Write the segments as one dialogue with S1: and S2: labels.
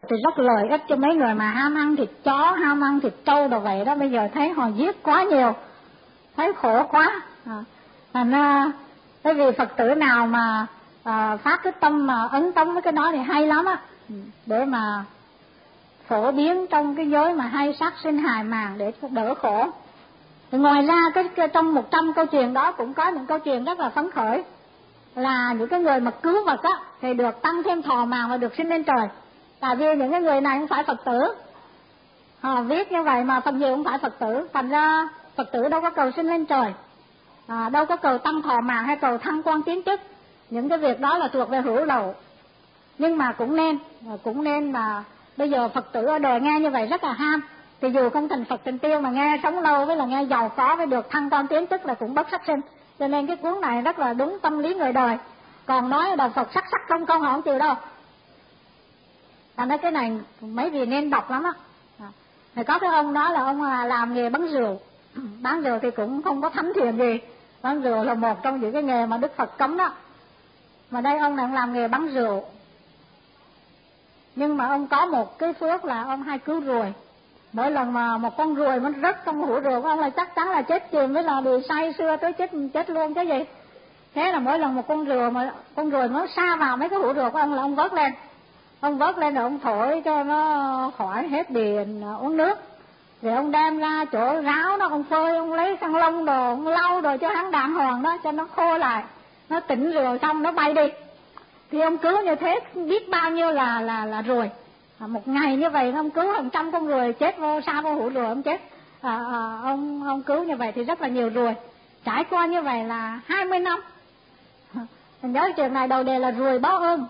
S1: thì rất lợi ích cho mấy người mà ham ăn thịt chó, ham ăn thịt trâu đồ vậy đó. Bây giờ thấy họ giết quá nhiều, thấy khổ quá. Thành ra cái vì Phật tử nào mà phát cái tâm mà ấn tống với cái đó thì hay lắm á, để mà phổ biến trong cái giới mà hay sát sinh hài màng để đỡ khổ. Thì ngoài ra trong 100 câu chuyện đó cũng có những câu chuyện rất là phấn khởi, là những cái người mà cứu vật á thì được tăng thêm thọ mạng và được sinh lên trời. Tại vì những cái người này không phải Phật tử, họ viết như vậy mà phần gì không phải Phật tử, thành ra Phật tử đâu có cầu sinh lên trời, đâu có cầu tăng thọ mạng hay cầu thăng quan tiến chức. Những cái việc đó là thuộc về hữu lậu. Nhưng mà cũng nên là bây giờ Phật tử ở đời nghe như vậy rất là ham, thì dù không thành Phật thành tiêu mà nghe sống lâu với là nghe giàu có với được thăng quan tiến chức là cũng bất sát sinh. Cho nên cái cuốn này rất là đúng tâm lý người đời. Còn nói đạo Phật sắc không họ không chịu đâu. Thành ra cái này mấy vị nên đọc lắm á. Thì có cái ông đó là ông làm nghề bán rượu. Bán rượu thì cũng không có thánh thiện gì. Bán rượu là một trong những cái nghề mà Đức Phật cấm đó. Mà đây ông này làm nghề bán rượu. Nhưng mà ông có một cái phước là ông hay cứu ruồi. Mỗi lần mà một con ruồi nó rớt trong hũ rượu của ông là chắc chắn là chết chìm, với là bị say sưa tới chết luôn cái gì. Thế là mỗi lần một con ruồi nó sa vào mấy cái hũ rượu của ông là ông vớt lên. Ông vớt lên rồi ông thổi cho nó khỏi hết điện uống nước. Rồi ông đem ra chỗ ráo đó, ông phơi, ông lấy khăn lông đồ, ông lau đồ cho hắn đàng hoàng đó, cho nó khô lại. Nó tỉnh rượu xong nó bay đi. Thì ông cứu như thế biết bao nhiêu là ruồi. Một ngày như vậy ông cứu hàng trăm con ruồi chết sa vô hũ rượu ông chết. Ông cứu như vậy thì rất là nhiều ruồi. Trải qua như vậy là 20 năm. Mình nhớ chuyện này đầu đề là ruồi báo ơn.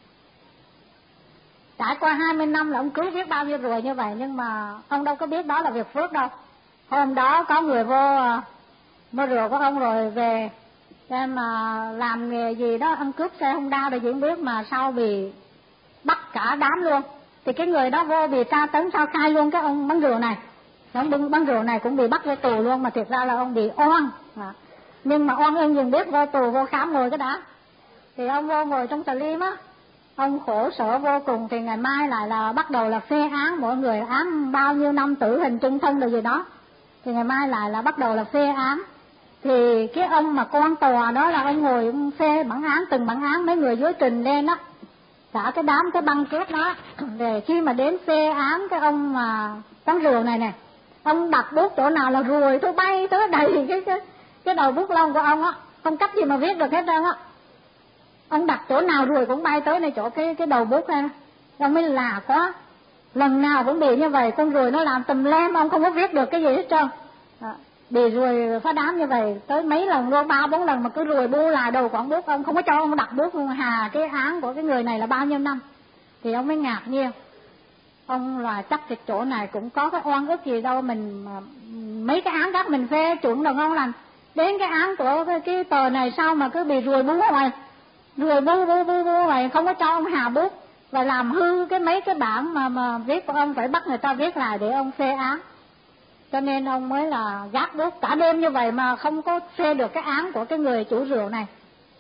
S1: Trải qua 20 năm là ông cứu biết bao nhiêu ruồi như vậy, nhưng mà ông đâu có biết đó là việc phước đâu. Hôm đó có người vô mua rượu của ông rồi về, để mà làm nghề gì đó, ăn cướp xe Honda rồi gì không biết, mà sau bị bắt cả đám luôn. Thì cái người đó vô bị tra tấn sao khai luôn cái ông bán rượu này. Ông bán rượu này cũng bị bắt vô tù luôn, mà thiệt ra là ông bị oan. Nhưng mà oan ưng dừng biết vô tù vô khám ngồi cái đã. Thì ông vô ngồi trong tà liêm á, ông khổ sở vô cùng. Thì ngày mai lại là bắt đầu là phê án, mỗi người án bao nhiêu năm tử hình chung thân rồi gì đó. Thì ngày mai lại là bắt đầu là phê án. Thì cái ông mà quan tòa đó là ông ngồi ông phê bản án, từng bản án, mấy người dưới trình lên đó, cả cái đám cái băng cướp đó. Để khi mà đến phê án cái ông mà quán rượu này nè, ông đặt bút chỗ nào là ruồi tôi bay tới đầy cái đầu bút lông của ông á, không cách gì mà viết được hết trơn á. Ông đặt chỗ nào ruồi cũng bay tới này chỗ cái đầu bút này. Ông mới lạ quá, lần nào cũng bị như vậy, con ruồi nó làm tùm lem, ông không có viết được cái gì hết trơn. Bị ruồi phá đám như vậy tới mấy lần luôn, 3-4 lần mà cứ ruồi bu lại đầu quản bút, ông không có cho ông đặt bút hà cái án của cái người này là bao nhiêu năm. Thì ông mới ngạc nhiên, ông là chắc cái chỗ này cũng có cái oan ức gì đâu, mình mấy cái án khác mình phê chuẩn được không lành, đến cái án của cái tờ này sao mà cứ bị ruồi bú hoài, ruồi bu hoài, không có cho ông hà bút, và làm hư cái mấy cái bản mà viết của ông, phải bắt người ta viết lại để ông phê án. Cho nên ông mới là gác bút cả đêm như vậy mà không có phê được cái án của cái người chủ rượu này.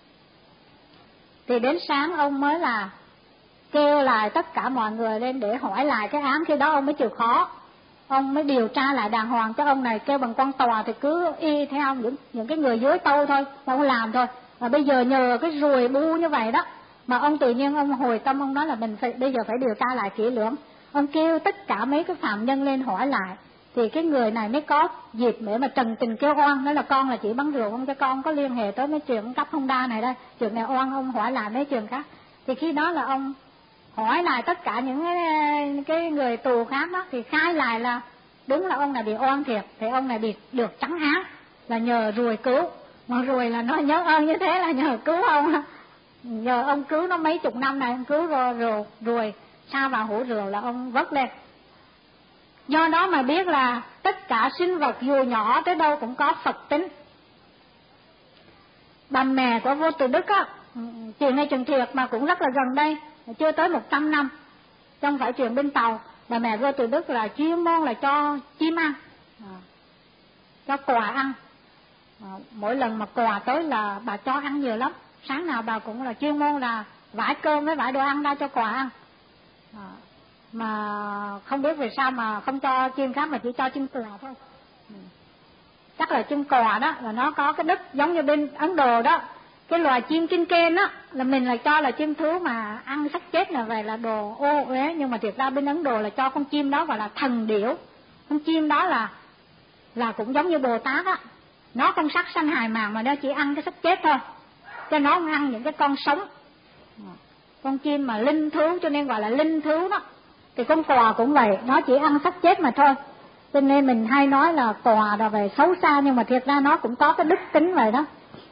S1: Thì đến sáng ông mới là kêu lại tất cả mọi người lên để hỏi lại cái án. Khi đó ông mới chịu khó, ông mới điều tra lại đàng hoàng. Cái ông này kêu bằng quan tòa thì cứ y theo những cái người dưới tâu thôi, ông làm thôi. Và bây giờ nhờ cái ruồi bu như vậy đó mà ông tự nhiên ông hồi tâm, ông nói là mình bây giờ phải điều tra lại kỹ lưỡng. Ông kêu tất cả mấy cái phạm nhân lên hỏi lại. Thì cái người này mới có dịp để mà trần tình kêu oan, nói là con là chỉ bán rượu, không cho con có liên hệ tới mấy chuyện cắp Honda này đây, chuyện này oan, ông hỏi lại mấy chuyện khác. Thì khi đó là ông hỏi lại tất cả những cái người tù khác đó, thì khai lại là đúng là ông này bị oan thiệt, thì ông này bị được trắng án là nhờ ruồi cứu. Mà ruồi là nó nhớ ơn như thế là nhờ cứu ông, nhờ ông cứu nó mấy chục năm này, ông cứu rồi ruồi sa vào hũ rượu là ông vớt lên. Do đó mà biết là tất cả sinh vật dù nhỏ tới đâu cũng có Phật tính. Bà mẹ của vua Từ Đức á, chuyện này chuyện thiệt mà cũng rất là gần đây, chưa tới 100 năm, không phải chuyện bên Tàu. Bà mẹ vua Từ Đức là chuyên môn là cho chim ăn, cho quà ăn. Mỗi lần mà quà tới là bà cho ăn nhiều lắm. Sáng nào bà cũng là chuyên môn là vải cơm với vải đồ ăn ra cho quà ăn. mà không biết vì sao mà không cho chim khác mà chỉ cho chim cò thôi. Chắc là chim cò đó là nó có cái đức giống như bên Ấn Độ đó, cái loài chim trên kên á là mình là cho là chim thú mà ăn xác chết là vậy là đồ ô uế, nhưng mà thiệt ra bên Ấn Độ là cho con chim đó gọi là thần điểu. Con chim đó là cũng giống như Bồ Tát á, nó không sát sanh hài màng mà nó chỉ ăn cái xác chết thôi, cho nó không ăn những cái con sống. Con chim mà linh thú cho nên gọi là linh thú đó. Thì con cò cũng vậy, nó chỉ ăn xác chết mà thôi. Cho nên mình hay nói là cò là về xấu xa, nhưng mà thiệt ra nó cũng có cái đức tính vậy đó.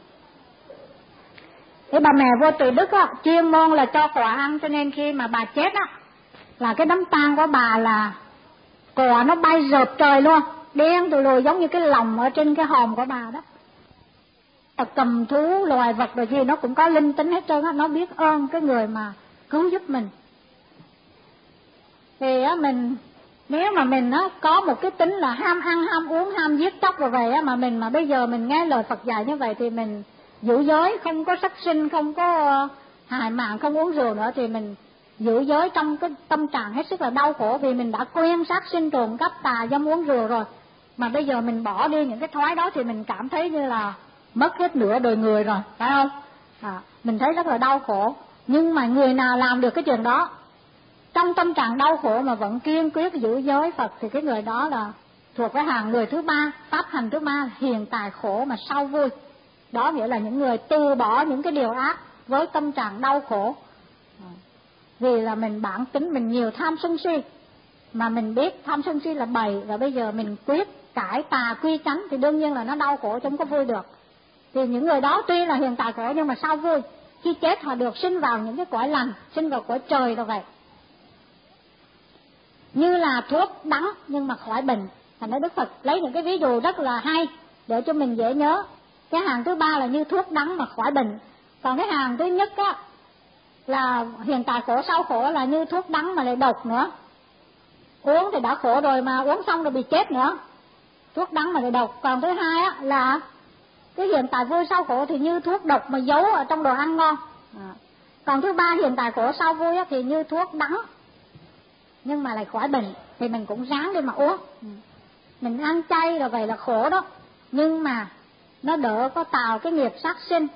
S1: Cái bà mẹ Vua Từ Đức á, chuyên môn là cho cò ăn, cho nên khi mà bà chết á, là cái đám tang của bà là cò nó bay rợp trời luôn, đen từ lùi giống như cái lồng ở trên cái hòm của bà đó. Cầm thú, loài vật rồi gì nó cũng có linh tính hết trơn á, nó biết ơn cái người mà cứu giúp mình. Thì á mình, nếu mà mình á có một cái tính là ham ăn, ham uống, ham giết chóc rồi vậy á, mà mình mà bây giờ mình nghe lời Phật dạy như vậy thì mình giữ giới, không có sát sinh, không có hại mạng, không uống rượu nữa, thì mình giữ giới trong cái tâm trạng hết sức là đau khổ, vì mình đã quen sát sinh, trộm cắp, tà dâm, uống rượu rồi. Mà bây giờ mình bỏ đi những cái thói đó thì mình cảm thấy như là mất hết nửa đời người rồi, phải không? Mình thấy rất là đau khổ. Nhưng mà người nào làm được cái chuyện đó trong tâm trạng đau khổ mà vẫn kiên quyết giữ giới Phật thì cái người đó là thuộc cái hàng người thứ ba, pháp hành thứ ba, hiện tại khổ mà sau vui. Đó nghĩa là những người từ bỏ những cái điều ác với tâm trạng đau khổ. Vì là mình bản tính mình nhiều tham sân si, mà mình biết tham sân si là bầy, và bây giờ mình quyết cải tà quy chánh thì đương nhiên là nó đau khổ chứ không có vui được. Thì những người đó tuy là hiện tại khổ nhưng mà sau vui, khi chết họ được sinh vào những cái cõi lành, sinh vào cõi trời rồi vậy. Như là thuốc đắng nhưng mà khỏi bệnh. Thành ra Đức Phật lấy những cái ví dụ rất là hay để cho mình dễ nhớ. Cái hàng thứ ba là như thuốc đắng mà khỏi bệnh. Còn cái hàng thứ nhất á là hiện tại khổ sau khổ là như thuốc đắng mà lại độc nữa. Uống thì đã khổ rồi mà uống xong rồi bị chết nữa. Thuốc đắng mà lại độc. Còn thứ hai á là cái hiện tại vui sau khổ thì như thuốc độc mà giấu ở trong đồ ăn ngon. Còn thứ ba hiện tại khổ sau vui á thì như thuốc đắng nhưng mà lại khỏi bệnh, thì mình cũng ráng đi mà uống. Mình ăn chay rồi vậy là khổ đó, nhưng mà nó đỡ có tạo cái nghiệp sát sinh,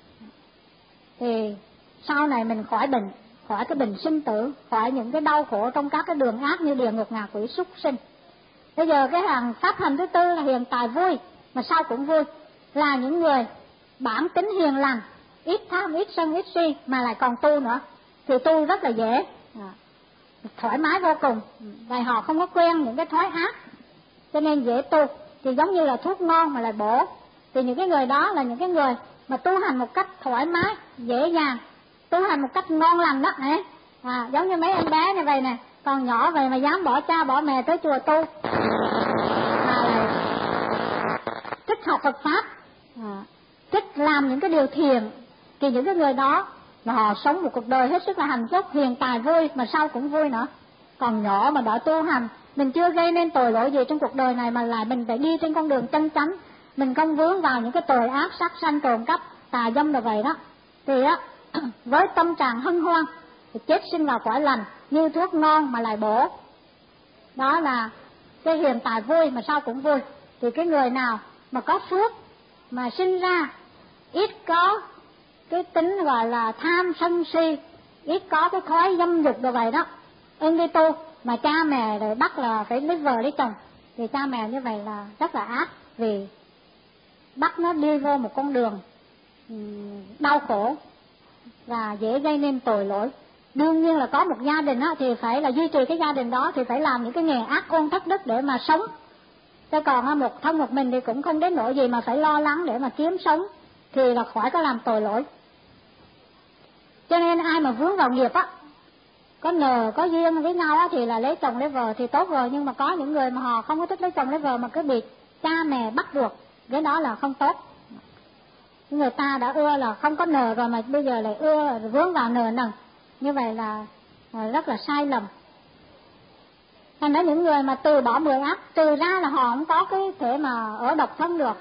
S1: thì sau này mình khỏi bệnh, khỏi cái bệnh sinh tử, khỏi những cái đau khổ trong các cái đường ác như địa ngục, ngạ quỷ, súc sinh. Bây giờ cái hàng pháp hành thứ tư là hiện tại vui mà sau cũng vui, là những người bản tính hiền lành, ít tham, ít sân, ít si mà lại còn tu nữa, thì tu rất là dễ, thoải mái vô cùng. Và họ không có quen những cái thói ác cho nên dễ tu, thì giống như là thuốc ngon mà lại bổ. Thì những cái người đó là những cái người mà tu hành một cách thoải mái, dễ dàng, tu hành một cách ngon lành đó. Giống như mấy em bé như vậy nè, còn nhỏ vậy mà dám bỏ cha bỏ mẹ tới chùa tu, mà lại thích học Phật pháp, thích làm những cái điều thiện, thì những cái người đó mà họ sống một cuộc đời hết sức là hạnh phúc, hiện tại vui mà sau cũng vui nữa. Còn nhỏ mà đã tu hành, mình chưa gây nên tội lỗi gì trong cuộc đời này mà lại mình phải đi trên con đường chân chánh, mình không vướng vào những cái tội ác, sát sanh, trộm cắp, tà dâm là vậy đó, thì á với tâm trạng hân hoan thì chết sinh vào cõi lành, như thuốc ngon mà lại bổ. Đó là cái hiện tại vui mà sau cũng vui. Thì cái người nào mà có phước mà sinh ra ít có cái tính gọi là tham sân si, ít có cái thói dâm dục đồ vậy đó, đi tu mà cha mẹ rồi bắt là phải lấy vợ lấy chồng, thì cha mẹ như vậy là rất là ác, vì bắt nó đi vô một con đường đau khổ và dễ gây nên tội lỗi. Đương nhiên là có một gia đình á, thì phải là duy trì cái gia đình đó, thì phải làm những cái nghề ác ôn thất đức để mà sống. Chứ còn một thân một mình thì cũng không đến nỗi gì mà phải lo lắng để mà kiếm sống, thì là khỏi có làm tội lỗi. Cho nên ai mà vướng vào nghiệp á, có nhờ có duyên với nhau á, thì là lấy chồng lấy vợ thì tốt rồi. Nhưng mà có những người mà họ không có thích lấy chồng lấy vợ mà cứ bị cha mẹ bắt buộc, cái đó là không tốt. Người ta đã ưa là không có nợ rồi mà bây giờ lại ưa vướng vào nợ nần, như vậy là rất là sai lầm. Thành ra những người mà từ bỏ mười ác, trừ ra là họ không có cái thể mà ở độc thân được,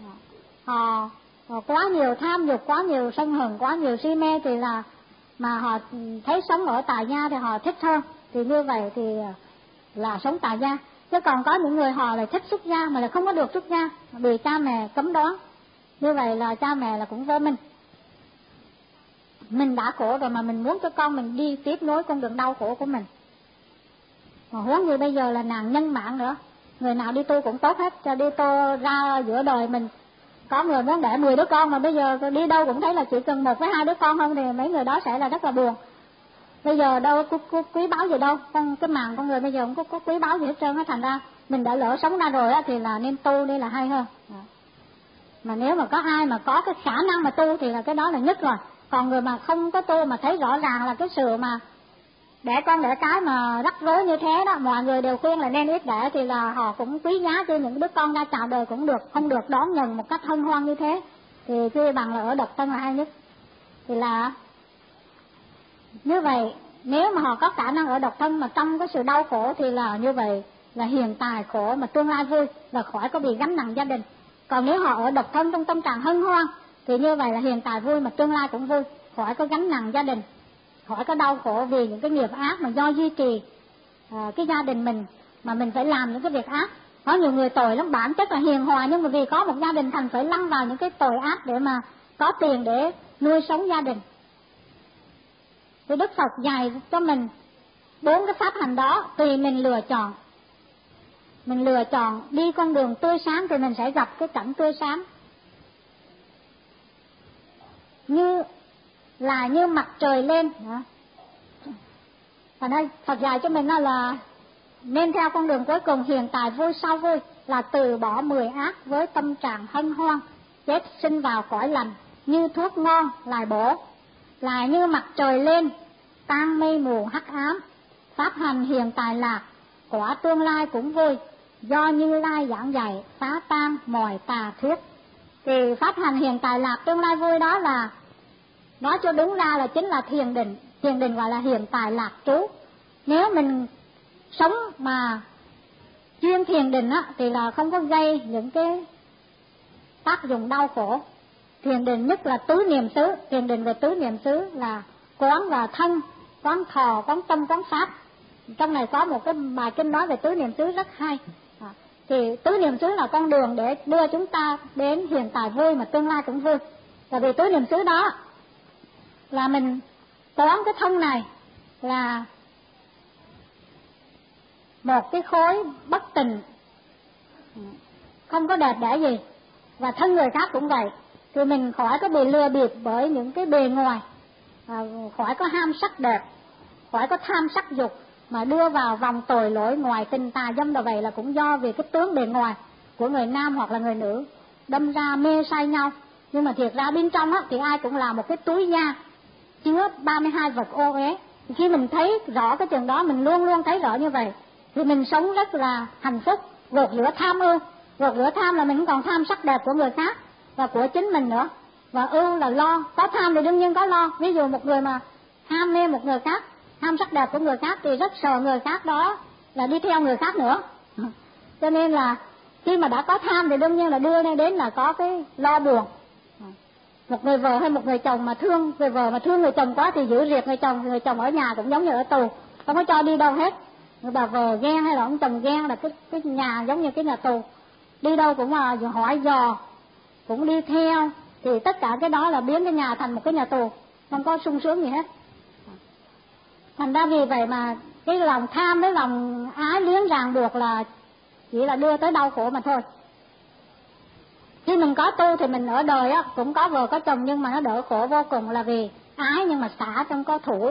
S1: họ quá nhiều tham dục, quá nhiều sân hận, quá nhiều si mê, thì là mà họ thấy sống ở tại gia thì họ thích hơn. thì như vậy thì là sống tại gia. Chứ còn có những người họ lại thích xuất gia mà lại không có được xuất gia, bị cha mẹ cấm đoán, như vậy là cha mẹ là cũng vô minh. Mình đã khổ rồi mà mình muốn cho con mình đi tiếp nối con đường đau khổ của mình. Mà huống như bây giờ là nạn nhân mạng nữa, người nào đi tu cũng tốt hết, cho đi tu ra giữa đời mình. Có người muốn đẻ 10 đứa con mà bây giờ đi đâu cũng thấy là chỉ cần 1 với 2 đứa con không thì mấy người đó sẽ là rất là buồn. Bây giờ đâu có quý báu gì đâu, cái mạng con người bây giờ không có quý báu gì hết trơn á, thành ra mình đã lỡ sống ra rồi á thì là nên tu đi là hay hơn. Mà nếu mà có ai mà có cái khả năng mà tu thì là cái đó là nhất rồi. Còn người mà không có tu mà thấy rõ ràng là cái sự mà đẻ con đẻ cái mà rắc rối như thế đó, mọi người đều khuyên là nên ít đẻ, thì là họ cũng quý giá cho những đứa con ra chào đời cũng được, không được đón nhận một cách hân hoan như thế thì tuy bằng là ở độc thân là hay nhất. Thì là như vậy, nếu mà họ có khả năng ở độc thân mà trong cái sự đau khổ thì là như vậy là hiện tại khổ mà tương lai vui, là khỏi có bị gánh nặng gia đình. Còn nếu họ ở độc thân trong tâm trạng hân hoan thì như vậy là hiện tại vui mà tương lai cũng vui, khỏi có gánh nặng gia đình, khỏi có đau khổ vì những cái nghiệp ác mà do duy trì cái gia đình mình mà mình phải làm những cái việc ác. Có nhiều người tội lắm, bản chất là hiền hòa nhưng mà vì có một gia đình thành phải lăn vào những cái tội ác để mà có tiền để nuôi sống gia đình. Thì Đức Phật dạy cho mình 4 cái pháp hành đó, tùy mình lựa chọn. Mình lựa chọn đi con đường tươi sáng thì mình sẽ gặp cái cảnh tươi sáng. Như mặt trời lên. Và đây Phật dạy cho mình là nên theo con đường cuối cùng hiện tại vui sau vui, là từ bỏ 10 ác với tâm trạng hân hoan, chết sinh vào cõi lành, như thuốc ngon lại bổ, là như mặt trời lên tan mây mù hắc ám, pháp hành hiện tại lạc, quả tương lai cũng vui, do Như Lai giảng dạy phá tan mọi tà thuyết. Thì pháp hành hiện tại lạc tương lai vui đó là nói cho đúng ra là chính là thiền định. Thiền định gọi là hiện tại lạc trú. Nếu mình sống mà chuyên thiền định á thì là không có gây những cái tác dụng đau khổ. Thiền định nhất là tứ niệm xứ. Thiền định về tứ niệm xứ là quán và thân, quán thọ, quán tâm, quán pháp. Trong này có một cái bài kinh nói về tứ niệm xứ rất hay. Thì tứ niệm xứ là con đường để đưa chúng ta đến hiện tại vui mà tương lai cũng vui. Tại vì tứ niệm xứ đó là mình quán cái thân này là một cái khối bất tình, không có đẹp đẽ gì, và thân người khác cũng vậy. Thì mình khỏi có bị lừa bịp bởi những cái bề ngoài, khỏi có ham sắc đẹp, khỏi có tham sắc dục mà đưa vào vòng tội lỗi ngoài tình tà dâm. Là vậy là cũng do vì cái tướng bề ngoài của người nam hoặc là người nữ đâm ra mê say nhau. Nhưng mà thiệt ra bên trong á thì ai cũng là một cái túi da chứa 32 vật ô uế. Khi mình thấy rõ cái chừng đó, mình luôn luôn thấy rõ như vậy thì mình sống rất là hạnh phúc, gột rửa tham ưu. Gột rửa tham là mình không còn tham sắc đẹp của người khác và của chính mình nữa. Và ưu là lo, có tham thì đương nhiên có lo. Ví dụ một người mà ham mê một người khác, ham sắc đẹp của người khác thì rất sợ người khác đó là đi theo người khác nữa. Cho nên là khi mà đã có tham thì đương nhiên là đưa đến là có cái lo buồn. Một người vợ hay một người chồng mà thương người vợ mà thương người chồng quá thì giữ riệt người chồng ở nhà cũng giống như ở tù, không có cho đi đâu hết. Người bà vợ ghen hay là ông chồng ghen là cái nhà giống như cái nhà tù, đi đâu cũng là hỏi dò, cũng đi theo, thì tất cả cái đó là biến cái nhà thành một cái nhà tù, không có sung sướng gì hết. Thành ra vì vậy mà cái lòng tham với lòng ái luyến ràng buộc là chỉ là đưa tới đau khổ mà thôi. Khi mình có tu thì mình ở đời á cũng có vợ có chồng, nhưng mà nó đỡ khổ vô cùng là vì ái nhưng mà xả trong có thủ.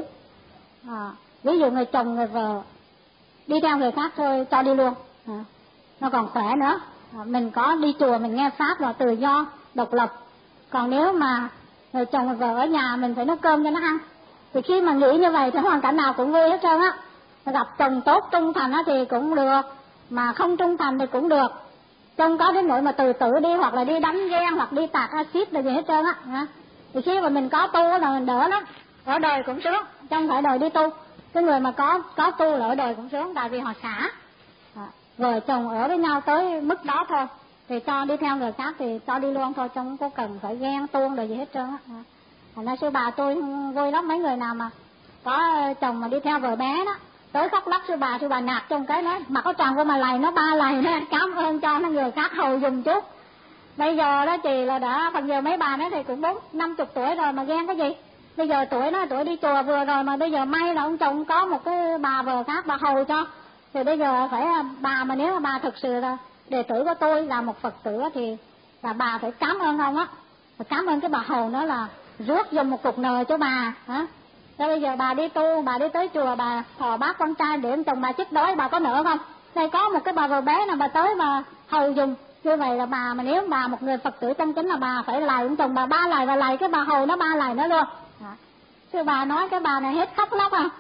S1: Ví dụ người chồng người vợ đi theo người khác thôi cho đi luôn, nó còn khỏe nữa. Mình có đi chùa mình nghe pháp là tự do độc lập. Còn nếu mà người chồng người vợ ở nhà mình phải nấu cơm cho nó ăn, thì khi mà nghĩ như vậy thì hoàn cảnh nào cũng vui hết trơn á. Gặp chồng tốt trung thành á thì cũng được, mà không trung thành thì cũng được. Không có đến nỗi mà từ tử đi hoặc là đi đánh ghen hoặc đi tạt axit là gì hết trơn á. Thì khi mà mình có tu là mình đỡ lắm, ở đời cũng sướng, không phải đời đi tu. Cái người mà có tu là ở đời cũng sướng, tại vì họ xả. Vợ chồng ở với nhau tới mức đó thôi, thì cho đi theo người khác thì cho đi luôn thôi, không có cần phải ghen tuông rồi gì hết trơn á. Thành ra sư bà tôi vui lắm, mấy người nào mà có chồng mà đi theo vợ bé đó tới khóc lóc sư bà nạt trong cái nói mà có tròn vô mà lầy nó 3 lầy nữa, cảm ơn cho nó người khác hầu dùng chút. Bây giờ đó chị là đã phần giờ mấy bà nói thì cũng 40-50 tuổi rồi mà ghen cái gì. Bây giờ tuổi nó tuổi đi chùa vừa rồi mà bây giờ may là ông chồng có một cái bà vợ khác bà hầu cho. Thì bây giờ phải bà mà nếu mà bà thực sự là đệ tử của tôi là một Phật tử thì là bà phải cảm ơn ông á. Cảm ơn cái bà hầu nó là rước dùng một cục nồi cho bà hả. Thế bây giờ bà đi tu, bà đi tới chùa bà thọ bác con trai để ông chồng bà chết đói, bà có nỡ không? Đây có một cái bà vợ bé nào bà tới bà hầu dùng. Như vậy là bà mà nếu bà một người Phật tử chân chính là bà phải lạy ông chồng bà 3 lạy và lạy cái bà hầu nó 3 lạy nữa luôn. Sư bà nói cái bà này hết khóc lóc à.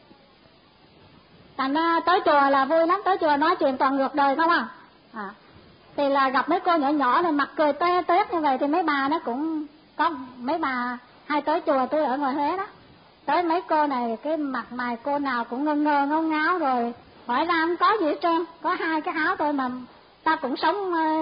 S1: Thành ra tới chùa là vui lắm, tới chùa nói chuyện toàn ngược đời không à. Thì là gặp mấy cô nhỏ nhỏ này mặt cười toe toét như vậy thì mấy bà nó cũng có mấy bà hay tới chùa tôi ở ngoài Huế đó. Tới mấy cô này cái mặt mày cô nào cũng ngơ ngơ ngáo ngáo rồi hỏi ra không có gì hết trơn, có 2 cái áo thôi mà ta cũng sống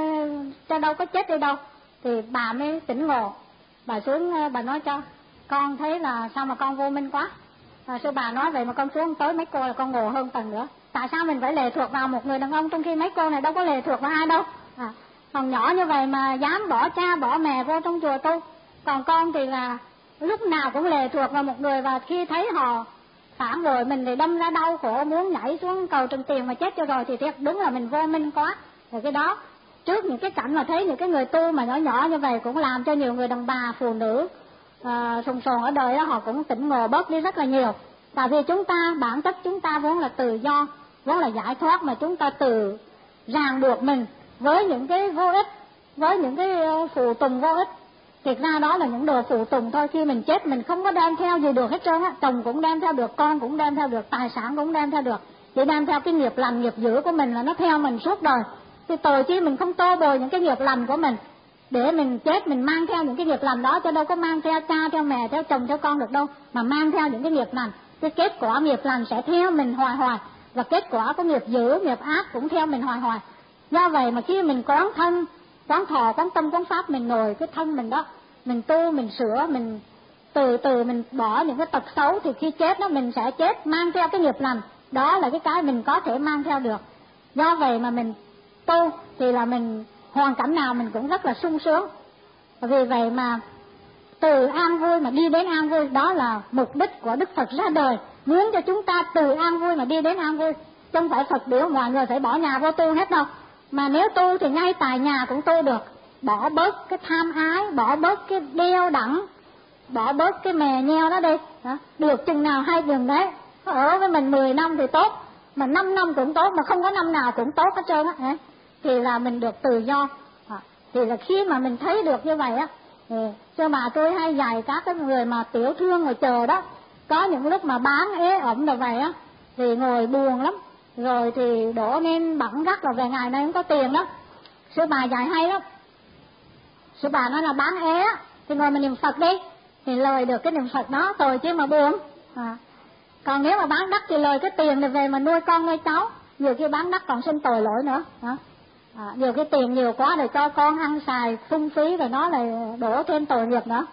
S1: cho đâu có chết đi đâu. Thì bà mới tỉnh ngộ, bà xuống bà nói cho con thấy là sao mà con vô minh quá. Sư bà nói vậy mà con xuống tới mấy cô là con ngộ hơn phần nữa. Tại sao mình phải lệ thuộc vào một người đàn ông trong khi mấy cô này đâu có lệ thuộc vào ai đâu. Còn nhỏ như vậy mà dám bỏ cha bỏ mẹ vô trong chùa tu. Còn con thì là lúc nào cũng lệ thuộc vào một người, và khi thấy họ phản bội mình thì đâm ra đau khổ muốn nhảy xuống cầu Trần Tiền mà chết cho rồi thì thiệt đúng là mình vô minh quá. Rồi cái đó trước những cái cảnh mà thấy những cái người tu mà nhỏ nhỏ như vậy cũng làm cho nhiều người đàn bà phụ nữ sùng sồn ở đời đó họ cũng tỉnh ngộ bớt đi rất là nhiều. Tại vì chúng ta bản chất chúng ta vốn là tự do, vốn là giải thoát, mà chúng ta tự ràng buộc mình với những cái vô ích, với những cái phụ tùng vô ích. Thiệt ra đó là những đồ phụ tùng thôi. Khi mình chết mình không có đem theo gì được hết trơn á. Chồng cũng đem theo được, con cũng đem theo được, tài sản cũng đem theo được, chỉ đem theo cái nghiệp lành nghiệp dữ của mình là nó theo mình suốt đời. Thì tội chi mình không tô bồi những cái nghiệp lành của mình để mình chết mình mang theo những cái nghiệp lành đó, cho đâu có mang theo cha theo mẹ theo chồng theo con được đâu, mà mang theo những cái nghiệp lành. Cái kết quả nghiệp lành sẽ theo mình hoài hoài, và kết quả của nghiệp dữ nghiệp ác cũng theo mình hoài hoài. Do vậy mà khi mình quán thân, quán thọ, quán tâm, quán pháp, mình ngồi cái thân mình đó, mình tu, mình sửa, mình từ từ mình bỏ những cái tật xấu, thì khi chết đó mình sẽ chết mang theo cái nghiệp lành. Đó là cái mình có thể mang theo được. Do vậy mà mình tu thì là mình hoàn cảnh nào mình cũng rất là sung sướng. Vì vậy mà từ an vui mà đi đến an vui, đó là mục đích của Đức Phật ra đời, muốn cho chúng ta từ an vui mà đi đến an vui. Không phải Phật biểu mọi người phải bỏ nhà vô tu hết đâu, mà nếu tu thì ngay tại nhà cũng tu được. Bỏ bớt cái tham ái, bỏ bớt cái đeo đẳng, bỏ bớt cái mè nheo đó đi. Được chừng nào hay chừng đấy. Ở với mình 10 năm thì tốt, mà 5 năm cũng tốt, mà không có năm nào cũng tốt hết trơn á. Thì là mình được tự do. Thì là khi mà mình thấy được như vậy á, cho bà tôi hay dạy các cái người mà tiểu thương ngồi chờ đó, có những lúc mà bán ế ẩm được vậy á thì ngồi buồn lắm, rồi thì đổ nên bẵng rắc là về ngày nay không có tiền đó. Sư bà dạy hay lắm. Sư bà nói là bán ế á thì ngồi mình niệm Phật đi, thì lời được cái niệm Phật đó rồi chứ mà buồn. Còn nếu mà bán đắt thì lời cái tiền để về mà nuôi con nuôi cháu, nhiều khi bán đắt còn sinh tội lỗi nữa. Nhiều cái tiền nhiều quá rồi cho con ăn xài phung phí, rồi nó lại đổ thêm tội nghiệp nữa.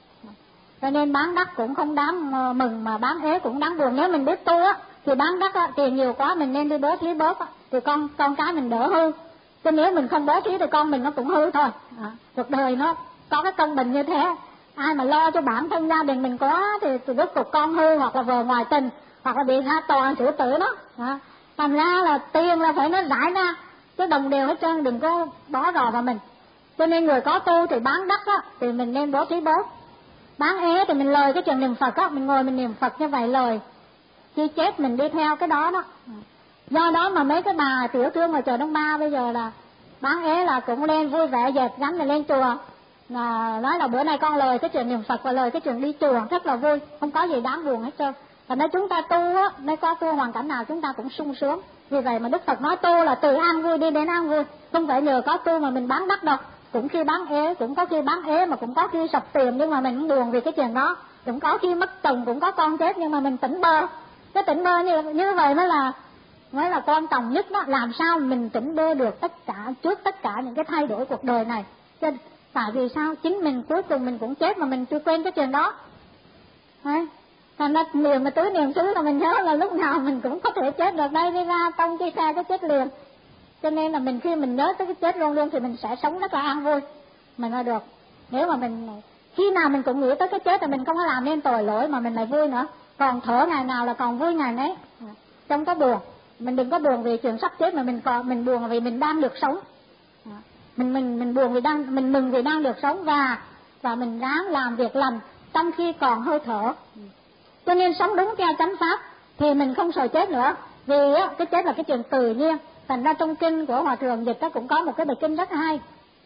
S1: Cho nên bán đắt cũng không đáng mừng, mà bán ế cũng đáng buồn. Nếu mình biết tu á thì bán đắt á, tiền nhiều quá mình nên đi bố thí bớt á, thì con cái mình đỡ hư. Chứ nếu mình không bố thí thì con mình nó cũng hư thôi. Cuộc đời nó có cái công bình như thế. Ai mà lo cho bản thân gia đình mình quá thì rốt cuộc con hư, hoặc là vợ ngoài tình, hoặc là bị ra tòa xử tử đó. Thành ra là tiền là phải nó giải ra, chứ đồng đều hết trơn, đừng có bỏ rò vào mình. Cho nên người có tu thì bán đắt á thì mình nên bố thí bớt. Bán ế thì mình lời cái chuyện niệm Phật á, mình ngồi mình niệm Phật như vậy, lời khi chết mình đi theo cái đó đó. Do đó mà mấy cái bà tiểu thương ở chợ Đông Ba bây giờ là bán ế là cũng lên vui vẻ dệt gắn là lên chùa, là nói là bữa nay con lời cái chuyện niệm Phật và lời cái chuyện đi chùa rất là vui, không có gì đáng buồn hết trơn. Và nếu chúng ta tu á, nếu có tu hoàn cảnh nào chúng ta cũng sung sướng. Vì vậy mà Đức Phật nói tu là từ an vui đi đến an vui, không phải nhờ có tu mà mình bán đắt đâu. Cũng khi bán ế, cũng có khi bán ế mà cũng có khi sập tiền, nhưng mà mình không buồn vì cái chuyện đó. Cũng có khi mất chồng, cũng có con chết, nhưng mà mình tỉnh bơ. Cái tỉnh bơ như vậy mới là quan trọng nhất đó. Làm sao mình tỉnh bơ được tất cả, trước tất cả những cái thay đổi cuộc đời này. Chứ tại vì sao chính mình cuối cùng mình cũng chết mà mình chưa quên cái chuyện đó. Thành ra liền mà túi niệm xứ là mình nhớ là lúc nào mình cũng có thể chết được đây, đi ra tông cái xe cái chết liền. Cho nên là mình khi mình nhớ tới cái chết luôn luôn thì mình sẽ sống rất là an vui mình là được. Nếu mà mình khi nào mình cũng nghĩ tới cái chết thì mình không có làm nên tội lỗi mà mình lại vui nữa. Còn thở ngày nào là còn vui ngày nấy, không có buồn. Mình đừng có buồn vì chuyện sắp chết mà mình buồn vì mình đang được sống. Mình buồn vì mình mừng vì đang được sống và mình ráng làm việc lành trong khi còn hơi thở. Cho nên sống đúng theo chánh pháp thì mình không sợ chết nữa, vì cái chết là cái chuyện tự nhiên. Thành ra trong kinh của Hòa Thượng dịch đó cũng có một cái bài kinh rất hay,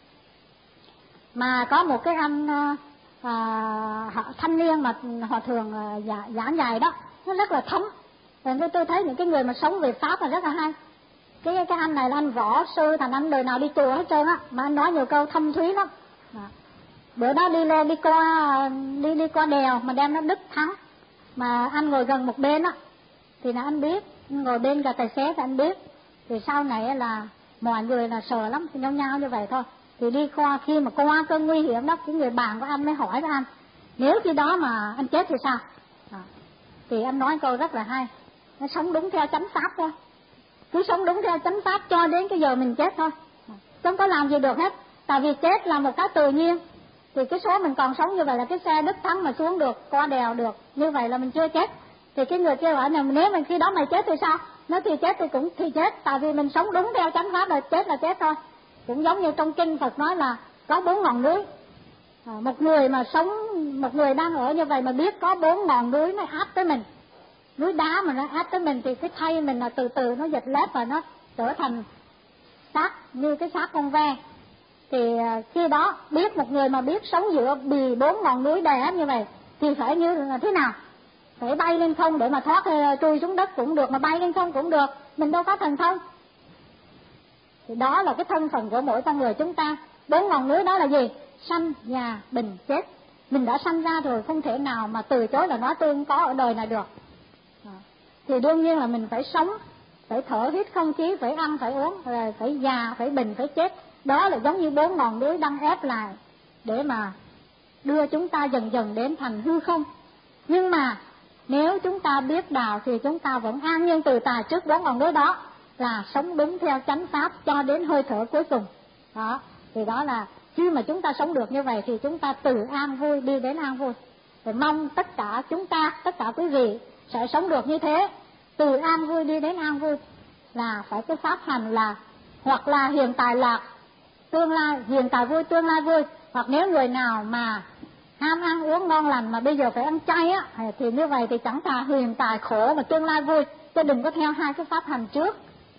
S1: mà có một cái anh thanh niên mà Hòa Thượng giảng dạy đó, nó rất là thấm. Rồi tôi thấy những cái người mà sống về pháp là rất là hay. Cái anh này là anh võ sư, thành anh đời nào đi chùa hết trơn á, mà anh nói nhiều câu thâm thúy lắm. Bữa đó đi qua đèo mà đem nó đứt thắng, mà anh ngồi gần một bên á thì là anh biết, anh ngồi bên cả tài xế thì anh biết. Thì sau này là mọi người là sợ lắm, thì nhau như vậy thôi. Thì đi qua, khi mà qua cơn nguy hiểm đó, cái người bạn của anh mới hỏi với anh, nếu khi đó mà anh chết thì sao? Thì anh nói câu rất là hay, nó sống đúng theo chánh pháp thôi. Cứ sống đúng theo chánh pháp cho đến cái giờ mình chết thôi, không có làm gì được hết. Tại vì chết là một cái tự nhiên. Thì cái số mình còn sống như vậy là cái xe đứt thắng mà xuống được, qua đèo được, như vậy là mình chưa chết. Thì cái người kia hỏi là nếu mình khi đó mày chết thì sao? Nói thì chết thì cũng thì chết, tại vì mình sống đúng theo chánh pháp là chết thôi. Cũng giống như trong kinh Phật nói là có 4 ngọn núi. Một người mà sống, một người đang ở như vậy mà biết có 4 ngọn núi nó áp tới mình, núi đá mà nó áp tới mình, thì cái thây mình là từ từ nó giật lép và nó trở thành xác, như cái xác con ve. Thì khi đó biết một người mà biết sống giữa bì 4 ngọn núi đè áp như vậy thì phải như là thế nào? Phải bay lên không để mà thoát, hay trôi xuống đất cũng được, mà bay lên không cũng được. Mình đâu có thần thông. Thì đó là cái thân phận của mỗi con người chúng ta. 4 ngọn núi đó là gì? Sanh, già, bệnh, chết. Mình đã sanh ra rồi, không thể nào mà từ chối là nói tôi không có ở đời này được. Thì đương nhiên là mình phải sống, phải thở hít không khí, phải ăn, phải uống, rồi phải già, phải bệnh, phải chết. Đó là giống như 4 ngọn núi đang ép lại để mà đưa chúng ta dần dần đến thành hư không. Nhưng mà nếu chúng ta biết đạo thì chúng ta vẫn an nhiên tự tại trước 4 ngọn núi đó, là sống đúng theo chánh pháp cho đến hơi thở cuối cùng. Đó, thì đó là khi mà chúng ta sống được như vậy thì chúng ta từ an vui đi đến an vui. Và mong tất cả chúng ta, tất cả quý vị sẽ sống được như thế, từ an vui đi đến an vui, là phải cái pháp hành là hoặc là hiện tại lạc, tương lai hiện tại vui, tương lai vui. Hoặc nếu người nào mà ham ăn uống ngon lành mà bây giờ phải ăn chay á, thì như vậy thì chẳng thà hiện tại khổ mà tương lai vui, chứ đừng có theo hai cái pháp hành trước.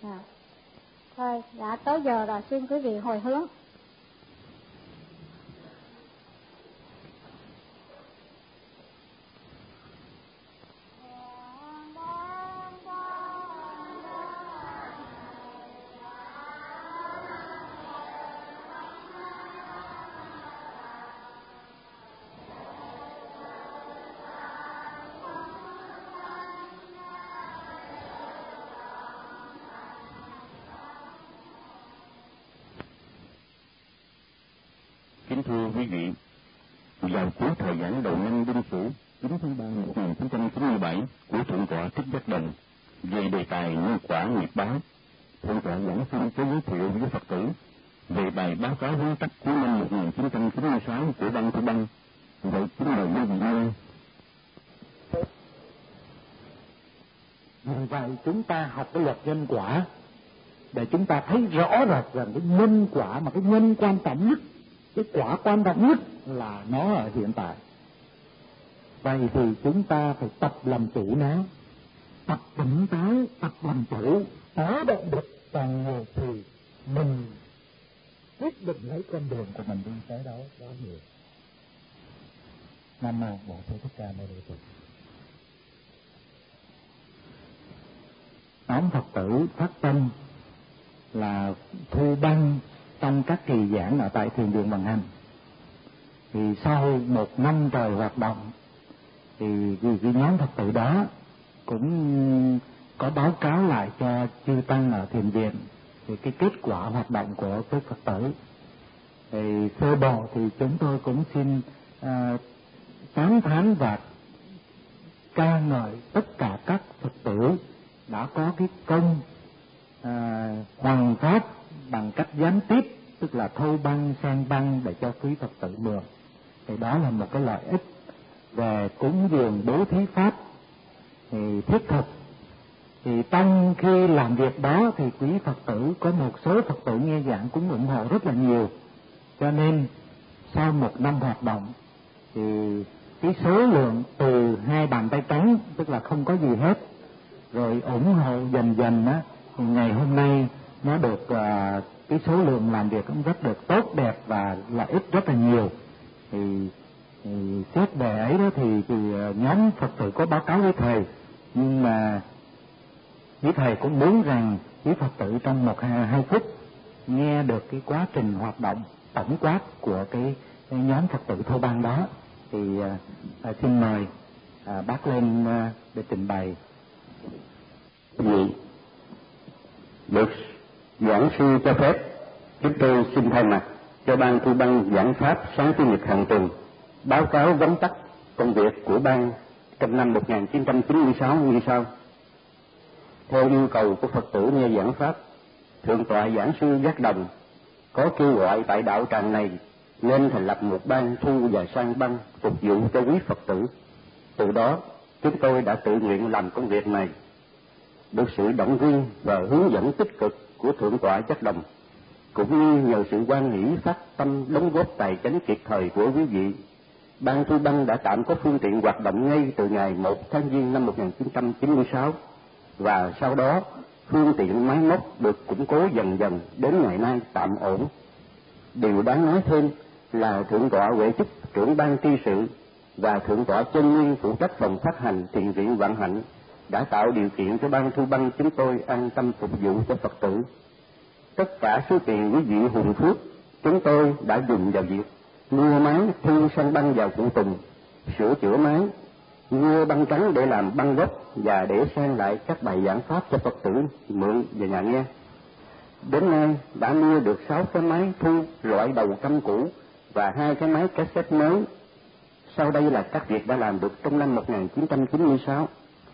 S1: Thôi đã tới giờ rồi, xin quý vị hồi hướng.
S2: Kính thưa quý vị, vào cuối thời giảng đầu năm Đinh Sửu 9 tháng 3 1997 của Thượng tọa Thích Giác Đồng về đề tài nhân quả nghiệp báo, Thượng tọa giảng xin có giới thiệu với Phật tử về bài báo cáo vắn tắt cuối năm 1996 của Ban Thu Bang. Vậy kính mời quý vị nghe.
S3: Vậy chúng ta học cái luật nhân quả để chúng ta thấy rõ rệt rằng cái nhân quả, mà cái nhân quan trọng nhất, cái quả quan trọng nhất là nó ở hiện tại. Vậy thì chúng ta phải tập làm chủ nó, tập tỉnh táo, tập làm chủ, có động lực càng nhiều thì mình quyết định lấy con đường của mình đi tới đó có nhiều. Nam mô Bổn Sư Thích Ca Mâu Ni Phật. Nhóm Phật tử phát tâm là thu băng trong các kỳ giảng ở tại Thiền Đường Bằng Hành. Thì sau 1 năm trời hoạt động thì cái nhóm Phật tử đó cũng có báo cáo lại cho chư tăng ở thiền viện thì cái kết quả hoạt động của các Phật tử. Thì sơ bộ thì chúng tôi cũng xin tán thán và ca ngợi tất cả các Phật tử đã có cái công hoằng pháp bằng cách gián tiếp, tức là thâu băng sang băng để cho quý Phật tử mượn. Thì đó là một cái lợi ích về cúng dường bố thí pháp thì thiết thực. Thì trong khi làm việc đó thì quý Phật tử, có một số Phật tử nghe giảng cũng ủng hộ rất là nhiều, cho nên sau một năm hoạt động thì cái số lượng từ 2 bàn tay trắng, tức là không có gì hết, rồi ủng hộ dần dần á, thì ngày hôm nay nó được cái số lượng làm việc cũng rất được tốt đẹp và lợi ích rất là nhiều. Thì xét về ấy đó thì nhóm Phật tử có báo cáo với thầy, nhưng mà quý thầy cũng muốn rằng quý Phật tử trong 1-2 phút nghe được cái quá trình hoạt động tổng quát của cái nhóm Phật tử thâu băng đó. Thì xin mời bác lên để trình bày.
S2: Được giảng sư cho phép, chúng tôi xin thay mặt cho ban thu băng giảng pháp sáng chủ nhật hàng tuần báo cáo vắn tắt công việc của ban trong năm 1996 như sau. Theo yêu cầu của Phật tử nghe giảng pháp, Thượng tọa giảng sư Giác Đồng có kêu gọi tại đạo tràng này nên thành lập một ban thu và sang băng phục vụ cho quý Phật tử. Từ đó, chúng tôi đã tự nguyện làm công việc này. Được sự động viên và hướng dẫn tích cực của Thượng tọa Giác Đồng, cũng như nhờ sự hoan hỷ phát tâm đóng góp tài chánh kịp thời của quý vị, ban thu băng đã tạm có phương tiện hoạt động ngay từ ngày 1 tháng Giêng năm 1996, và sau đó phương tiện máy móc được củng cố dần dần đến ngày nay tạm ổn. Điều đáng nói thêm là Thượng tọa Huệ Chúc, trưởng ban tri sự, và Thượng tọa Chân Nguyên, phụ trách phòng phát hành Thiền viện Vạn Hạnh, đã tạo điều kiện cho ban thu băng chúng tôi an tâm phục vụ cho Phật tử. Tất cả số tiền quý vị hùng phước chúng tôi đã dùng vào việc mua máy thu sang băng vào phụ tùng, sửa chữa máy, mua băng trắng để làm băng gốc và để sang lại các bài giảng pháp cho Phật tử mượn về nhà nghe. Đến nay đã mua được 6 cái máy thu loại đầu căm cũ và 2 cái máy cassette mới. Sau đây là các việc đã làm được trong năm 1996.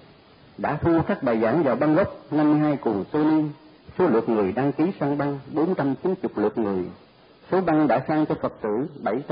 S2: Đã thu các bài giảng vào băng gốc 52 cuộn Sony, số lượt người đăng ký sang băng 490 lượt người. Số băng đã sang cho Phật tử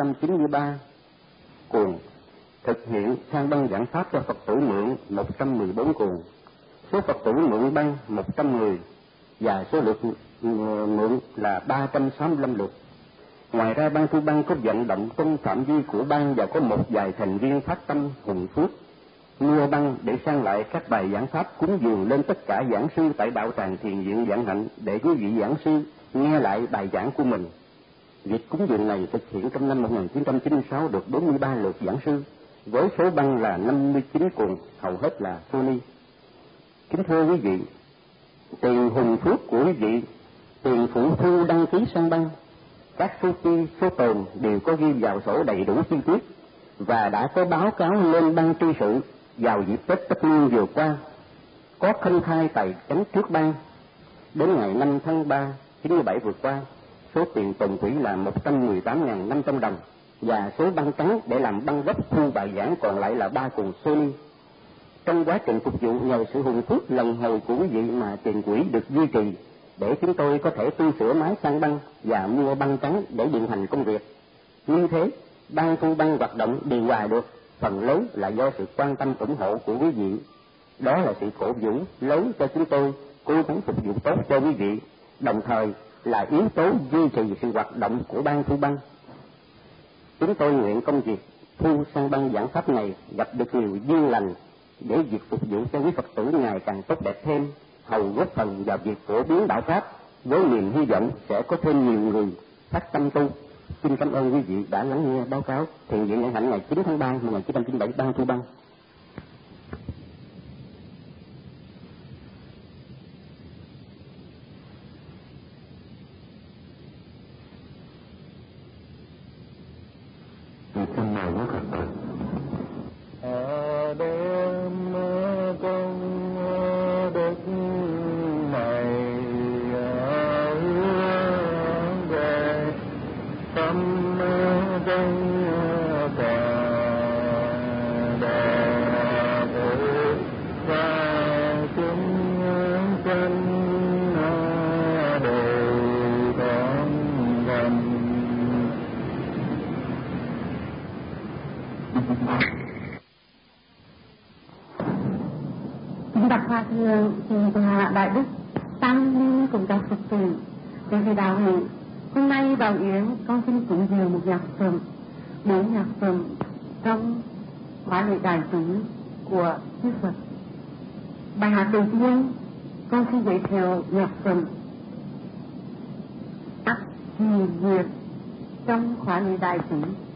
S2: 793 cuộn. Thực hiện sang băng giảng pháp cho Phật tử mượn 114 cuộn. Số Phật tử mượn băng 100 người và số lượt mượn là 365 lượt. Ngoài ra ban thu băng có vận động trong phạm vi của ban và có một vài thành viên phát tâm hùng phước mua băng để sang lại các bài giảng pháp cúng dường lên tất cả giảng sư tại đạo tràng Thiền viện Vạn Hạnh để quý vị giảng sư nghe lại bài giảng của mình. Việc cúng dường này thực hiện trong năm 1996 được 43 lượt giảng sư, với số băng là 59 cuộn, hầu hết là Sony. Kính thưa quý vị, tiền hùng phước của quý vị, tiền phụ thu đăng ký sang băng, các số chi, số tồn đều có ghi vào sổ đầy đủ chi tiết và đã có báo cáo lên ban tri sự vào dịp Tết Tất Niên vừa qua, có công khai tài chánh trước ban. Đến ngày 5 tháng 3, 97 vừa qua, số tiền tồn quỹ là 118.500 đồng và số băng trắng để làm băng gốc thu bài giảng còn lại là 3 cuộn Sony. Trong quá trình phục vụ nhờ sự hùng phước lần hồi của quý vị mà tiền quỹ được duy trì để chúng tôi có thể tu sửa máy sang băng và mua băng trắng để điều hành công việc. Như thế, ban thu băng hoạt động điều hòa được, phần lớn là do sự quan tâm ủng hộ của quý vị. Đó là sự cổ vũ lớn cho chúng tôi cố gắng phục vụ tốt cho quý vị, đồng thời là yếu tố duy trì sự hoạt động của ban thu băng. Chúng tôi nguyện công việc thu sang băng giảng pháp này gặp được nhiều duyên lành để việc phục vụ cho quý Phật tử ngày càng tốt đẹp thêm, hầu góp phần vào việc phổ biến đạo pháp, với niềm hy vọng sẽ có thêm nhiều người phát tâm tu. Xin cảm ơn quý vị đã lắng nghe báo cáo Thiền viện Vạn Hạnh ngày 9 tháng 3 năm 1997 ban thu băng. Xin mời quý Phật tử.
S3: Đêm công đức này hướng về tâm chân cả đời.
S1: Thưa Hạ Đại Đức, Tăng Ni cùng các Phật tử, về thầy đạo hữu, hôm nay Bảo Yến con xin cúng dường một nhạc phẩm, bốn nhạc phẩm trong khóa lễ đại chúng của Đức Phật. Bài hát đầu tiên con xin giới thiệu nhạc phẩm Ác Trì Diệt trong khóa lễ đại chúng.